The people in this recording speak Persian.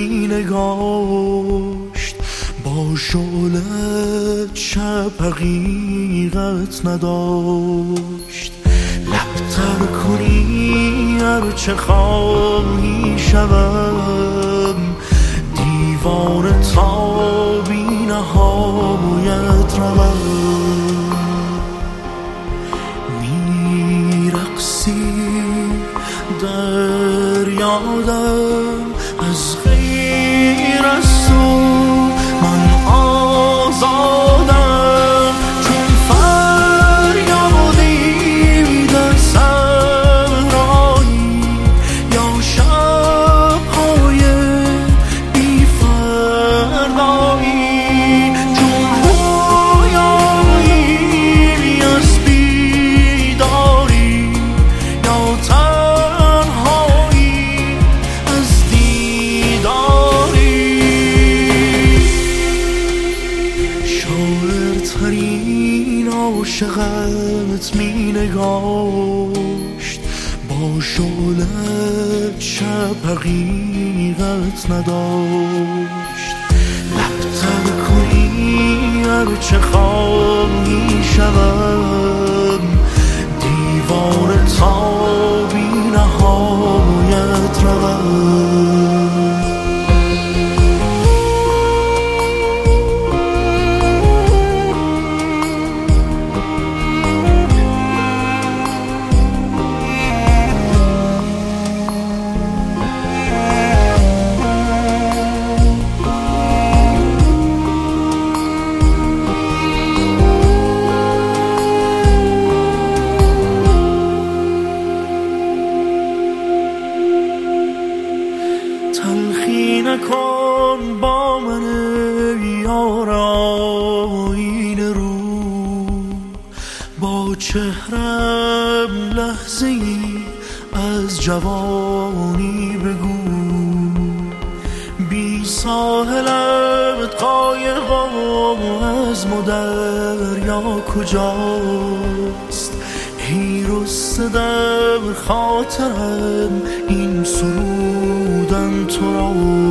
می نگاشت، با شعلت شب حقیقت نداشت. لبتر کنی هرچه خواهی شوم، دیوانه تا بی نهایت روم. میرقصی در یادم از غیر از تو، من آزادم چون فریادی در صحرایی یا شب‌های بی فردایی، چون رویایی از بیداری یا تنهایی از دیداری. شاعرترین عاشقت می نگاشت، با شعلت شب حقیقت نداشت. لبتر کنی هرچه خواهی شوم، دیوانه تا بی نهایت روم. تلخی نکن با من یار آینه رو، با چهرم لحظه ای از جوانی بگو. بی ساحلت قایقم از دریا کجاست؟ ای رسته در خاطرم این سرودن تو را.